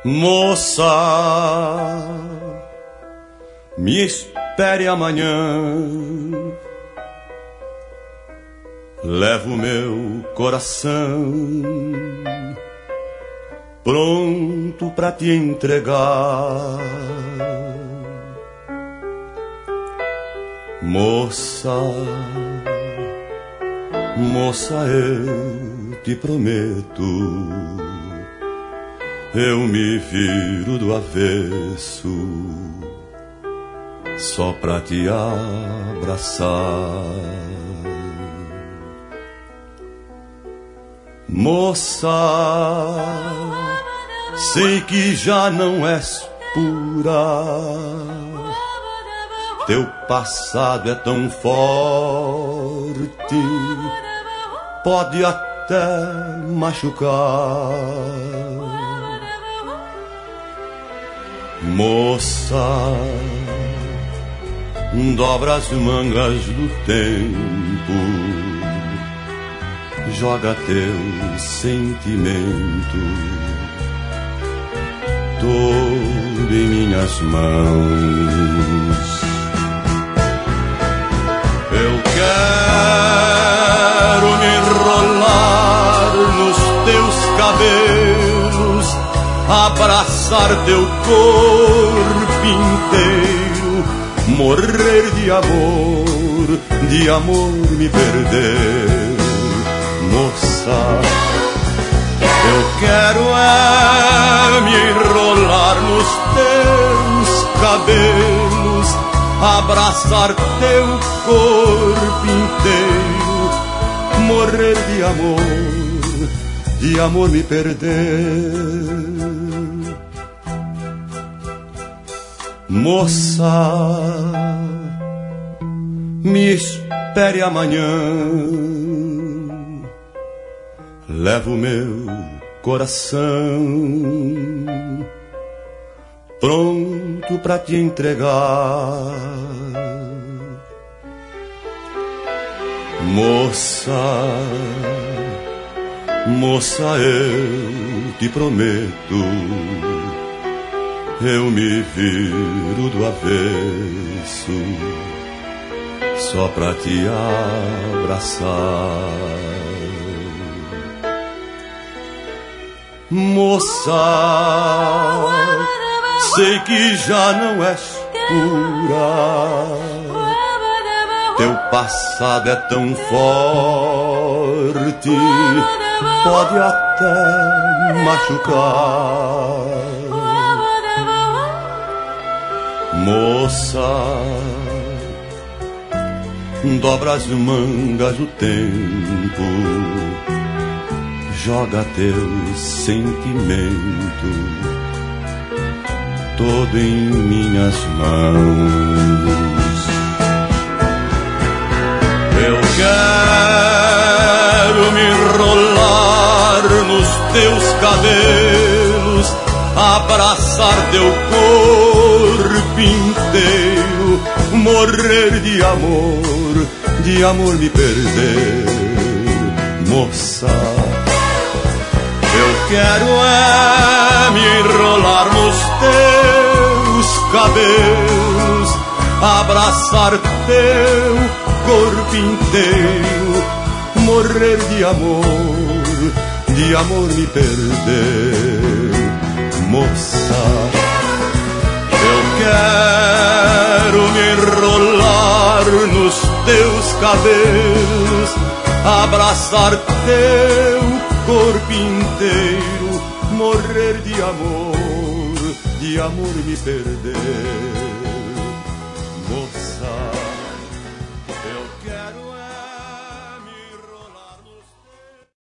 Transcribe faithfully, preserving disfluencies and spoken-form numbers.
Moça, me espere amanhã. Levo meu coração pronto pra te entregar. Moça, moça, eu te prometo, eu me viro do avesso só pra te abraçar. Moça, sei que já não és pura, teu passado é tão forte, pode até machucar. Moça, dobra as mangas do tempo, joga teu sentimento todo em minhas mãos. Eu quero me enrolar nos teus cabelos, abraçar teu corpo inteiro, morrer de amor, de amor me perder. Moça, eu quero é me enrolar nos teus cabelos, abraçar teu corpo inteiro, morrer de amor, de amor me perder. Moça, me espere amanhã. Levo meu coração pronto pra te entregar. Moça, moça, eu te prometo, eu me viro do avesso só pra te abraçar. Moça, sei que já não és pura, teu passado é tão forte, pode até machucar. Moça, dobra as mangas do tempo, joga teu sentimento todo em minhas mãos. Eu quero me enrolar nos teus cabelos, abraçar teu corpo inteiro, morrer de amor, de amor me perder. Moça, eu quero é me enrolar nos teus cabelos, abraçar teu corpo inteiro, morrer de amor, de amor me perder. Moça, eu quero me enrolar nos teus cabelos, abraçar teu corpo inteiro, morrer de amor, de amor me perder.